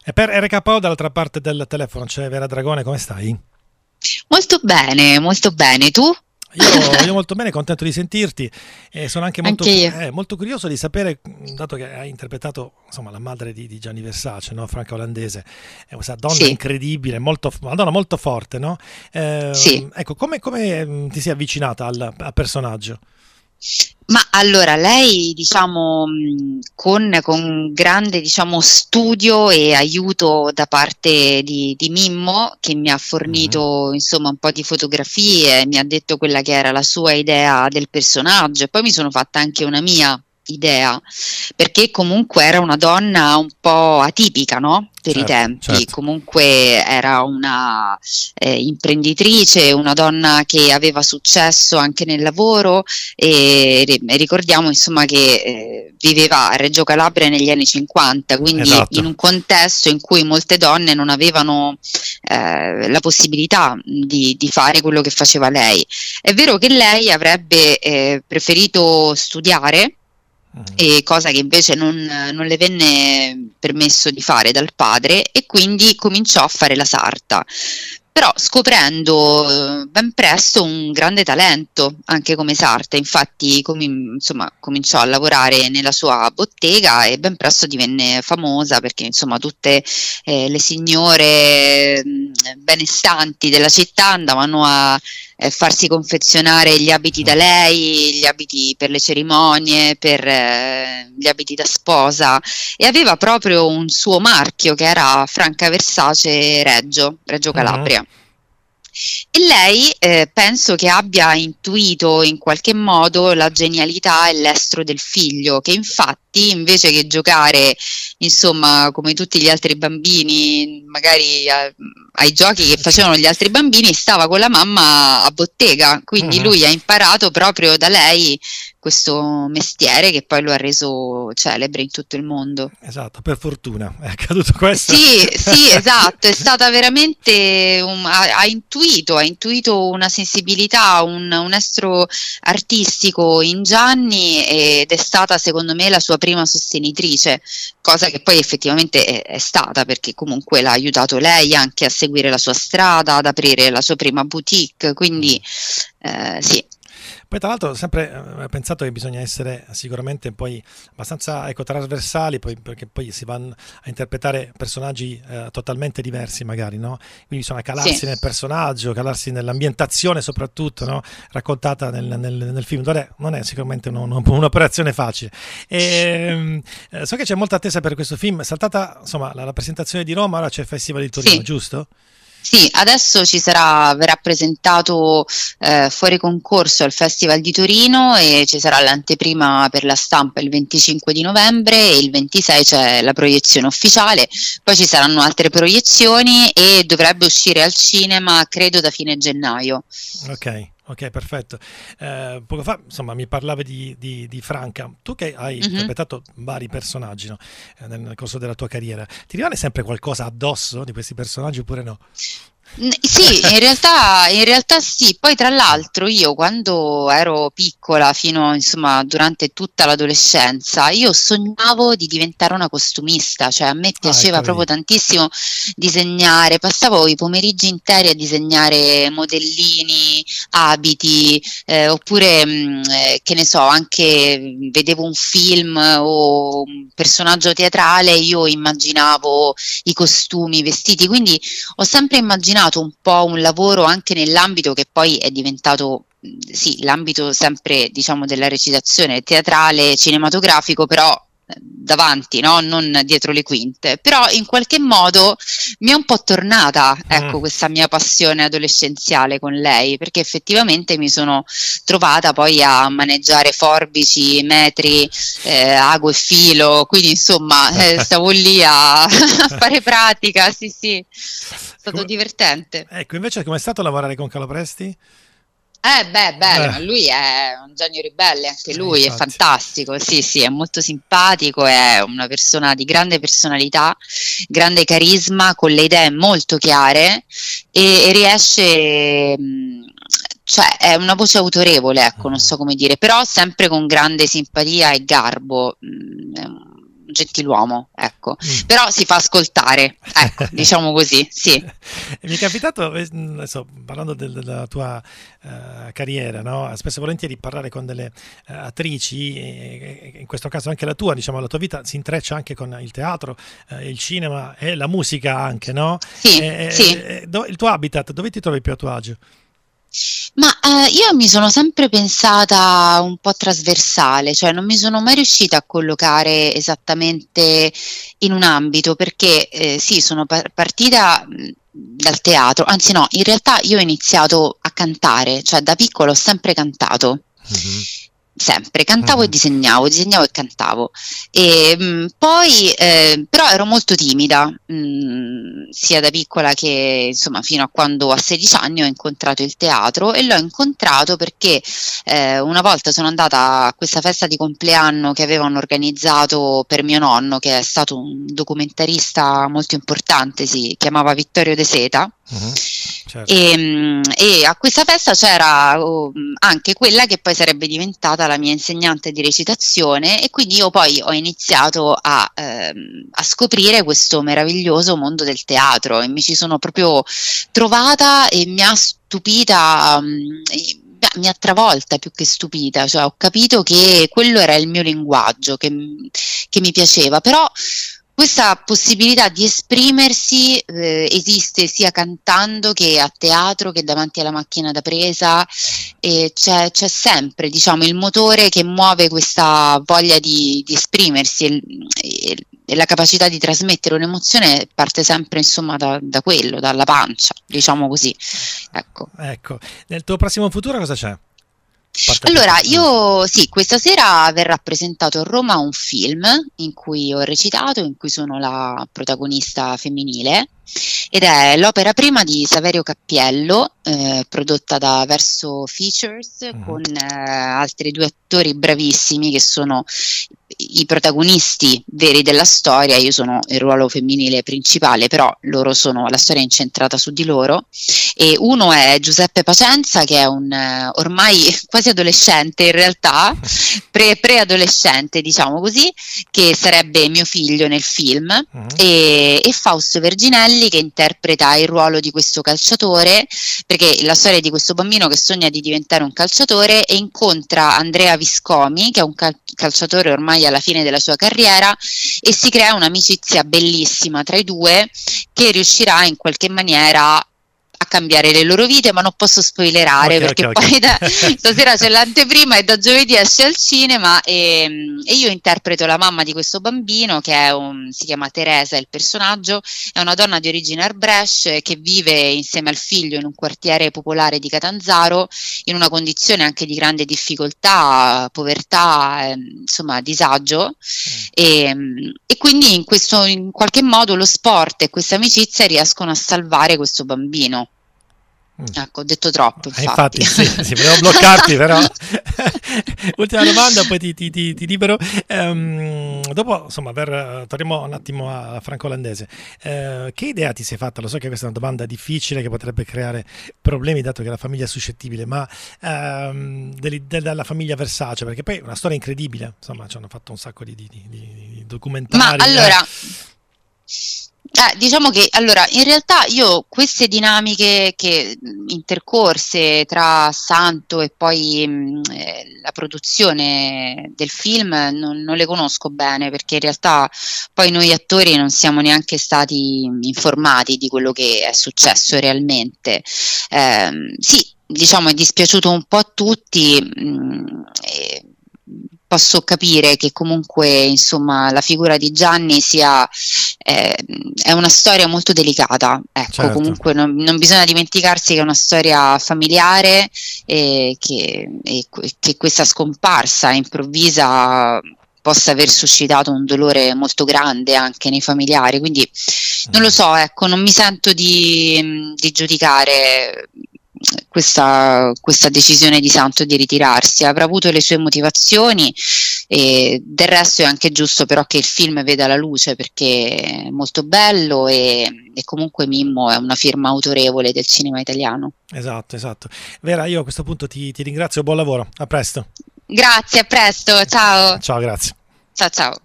E per RKO dall'altra parte del telefono c'è Vera Dragone, come stai? Molto bene. Tu? Io molto bene, contento di sentirti e sono anche Anche io. molto curioso di sapere, dato che hai interpretato insomma, la madre di Gianni Versace, no? Franca Olandese, è questa donna Sì, incredibile, una donna molto forte, no? sì. Ecco, come ti sei avvicinata al personaggio? Ma allora lei, diciamo, con grande, diciamo, studio e aiuto da parte di Mimmo, che mi ha Mhm. fornito, insomma, un po' di fotografie, mi ha detto quella che era la sua idea del personaggio, e poi mi sono fatta anche una mia idea, perché comunque era una donna un po' atipica, no? Per i Certo, tempi, certo. comunque era una imprenditrice, una donna che aveva successo anche nel lavoro e ricordiamo insomma che viveva a Reggio Calabria negli anni 50, quindi in Esatto. un contesto in cui molte donne non avevano la possibilità di fare quello che faceva lei. È vero che lei avrebbe preferito studiare, Mhm. e cosa che invece non le venne permesso di fare dal padre, e quindi cominciò a fare la sarta. Però scoprendo ben presto un grande talento anche come sarta, infatti insomma, cominciò a lavorare nella sua bottega e ben presto divenne famosa perché insomma tutte le signore benestanti della città andavano a farsi confezionare gli abiti da Mhm. lei, gli abiti per le cerimonie, per gli abiti da sposa, e aveva proprio un suo marchio che era Franca Versace Reggio Mhm. Calabria. E lei penso che abbia intuito in qualche modo la genialità e l'estro del figlio, che infatti invece che giocare, insomma, come tutti gli altri bambini, magari ai giochi che facevano gli altri bambini, stava con la mamma a bottega. Quindi Mhm. lui ha imparato proprio da lei questo mestiere che poi lo ha reso celebre in tutto il mondo. Esatto, per fortuna è accaduto questo. Sì, sì, esatto, è stata veramente, ha intuito una sensibilità, un estro artistico in Gianni, ed è stata secondo me la sua prima sostenitrice, cosa che poi effettivamente è stata, perché comunque l'ha aiutato lei anche a seguire la sua strada, ad aprire la sua prima boutique, quindi sì. Poi tra l'altro ho sempre pensato che bisogna essere sicuramente poi abbastanza ecco, trasversali, poi, perché poi si vanno a interpretare personaggi totalmente diversi magari, no? Quindi bisogna Sì. calarsi nel personaggio, calarsi nell'ambientazione soprattutto, no? Raccontata nel film. Non è sicuramente un'operazione facile. So che c'è molta attesa per questo film, è saltata insomma la presentazione di Roma, ora c'è il Festival di Torino, Sì. giusto? Sì, adesso verrà presentato fuori concorso al Festival di Torino, e ci sarà l'anteprima per la stampa il 25 di novembre e il 26 c'è la proiezione ufficiale, poi ci saranno altre proiezioni e dovrebbe uscire al cinema credo da fine gennaio. Ok, ok, perfetto. Poco fa, insomma, mi parlavi di Franca. Tu che hai Mhm. interpretato vari personaggi, no? Nel corso della tua carriera, ti rimane sempre qualcosa addosso di questi personaggi oppure no? Sì, in realtà sì. Poi tra l'altro io quando ero piccola, fino insomma durante tutta l'adolescenza, io sognavo di diventare una costumista, cioè a me Ah, piaceva ecco, proprio vedi. tantissimo disegnare, passavo i pomeriggi interi a disegnare modellini, abiti, oppure che ne so, anche vedevo un film o un personaggio teatrale, io immaginavo i costumi, i vestiti, quindi ho sempre immaginato un po' un lavoro anche nell'ambito che poi è diventato, sì, l'ambito sempre, diciamo, della recitazione teatrale, cinematografico, però davanti, no? Non dietro le quinte. Però in qualche modo mi è un po' tornata, Mm. ecco, questa mia passione adolescenziale con lei, perché effettivamente mi sono trovata poi a maneggiare forbici, metri, ago e filo, quindi insomma stavo lì a fare pratica, sì, sì, è stato Come- divertente. Ecco, invece com'è stato lavorare con Calopresti? Beh, bello, Eh, ma lui è un genio ribelle, anche lui è infatti. fantastico, sì, sì, è molto simpatico, è una persona di grande personalità, grande carisma, con le idee molto chiare, e riesce, cioè è una voce autorevole, ecco, non Mhm. so come dire, però sempre con grande simpatia e garbo, è un gentiluomo, ecco. Però si fa ascoltare, ecco, diciamo così, sì. Mi è capitato, adesso, parlando della tua carriera, no? Spesso e volentieri parlare con delle attrici, in questo caso anche la tua, diciamo, la tua vita si intreccia anche con il teatro, il cinema e la musica anche, no? Sì, sì. Il tuo habitat, dove ti trovi più a tuo agio? Ma io mi sono sempre pensata un po' trasversale, cioè non mi sono mai riuscita a collocare esattamente in un ambito, perché sì, sono partita dal teatro, anzi no, in realtà io ho iniziato a cantare, cioè da piccolo ho sempre cantato. Mhm. Sempre, cantavo e Mhm. disegnavo e cantavo. E poi però ero molto timida, sia da piccola che insomma fino a quando a 16 anni ho incontrato il teatro, e l'ho incontrato perché una volta sono andata a questa festa di compleanno che avevano organizzato per mio nonno, che è stato un documentarista molto importante, si chiamava Vittorio De Seta. Mhm. Certo. E a questa festa c'era anche quella che poi sarebbe diventata la mia insegnante di recitazione, e quindi io poi ho iniziato a scoprire questo meraviglioso mondo del teatro, e mi ci sono proprio trovata, e mi ha stupita, mi ha travolta più che stupita, cioè ho capito che quello era il mio linguaggio, che mi piaceva, però questa possibilità di esprimersi esiste sia cantando che a teatro che davanti alla macchina da presa, e c'è sempre, diciamo, il motore che muove questa voglia di esprimersi, e la capacità di trasmettere un'emozione parte sempre, insomma, da quello, dalla pancia, diciamo così. Ecco. Ecco, nel tuo prossimo futuro cosa c'è? Allora, io sì, questa sera verrà presentato a Roma un film in cui ho recitato, in cui sono la protagonista femminile, ed è l'opera prima di Saverio Cappiello, prodotta da Verso Features, con altri due attori bravissimi che sono i protagonisti veri della storia. Io sono il ruolo femminile principale, però la storia è incentrata su di loro. E uno è Giuseppe Pacenza, che è un ormai quasi adolescente, in realtà preadolescente, diciamo così, che sarebbe mio figlio nel film, e Fausto Verginelli, che interpreta il ruolo di questo calciatore, perché la storia è di questo bambino che sogna di diventare un calciatore e incontra Andrea Viscomi, che è un calciatore ormai alla fine della sua carriera, e si crea un'amicizia bellissima tra i due, che riuscirà in qualche maniera a cambiare le loro vite, ma non posso spoilerare, perché poi stasera c'è l'anteprima e da giovedì esce al cinema, e io interpreto la mamma di questo bambino, che è si chiama Teresa, il personaggio, è una donna di origine Arbresh che vive insieme al figlio in un quartiere popolare di Catanzaro, in una condizione anche di grande difficoltà, povertà, insomma disagio, e quindi in qualche modo lo sport e questa amicizia riescono a salvare questo bambino. Ecco, ho detto troppo, infatti. Sì, volevo bloccarti, però. Ultima domanda, poi ti libero. Dopo, insomma, torniamo un attimo a Franco Olandese. Che idea ti sei fatta? Lo so che questa è una domanda difficile, che potrebbe creare problemi, dato che la famiglia è suscettibile, ma della famiglia Versace, perché poi è una storia incredibile, insomma, ci hanno fatto un sacco di documentari. Ma allora... diciamo che allora in realtà io queste dinamiche che intercorse tra Santo e poi la produzione del film non le conosco bene, perché in realtà poi noi attori non siamo neanche stati informati di quello che è successo realmente. Sì, diciamo è dispiaciuto un po' a tutti. Posso capire che comunque, insomma, la figura di Gianni è una storia molto delicata, ecco. Certo. Comunque non bisogna dimenticarsi che è una storia familiare, e che questa scomparsa improvvisa possa aver suscitato un dolore molto grande anche nei familiari, quindi non lo so, ecco, non mi sento di giudicare questa decisione di Santo di ritirarsi. Avrà avuto le sue motivazioni, e del resto è anche giusto però che il film veda la luce, perché è molto bello, e comunque Mimmo è una firma autorevole del cinema italiano. Esatto. Vera, io a questo punto ti ringrazio, buon lavoro, a presto. Grazie, a presto, ciao. Ciao, grazie. Ciao.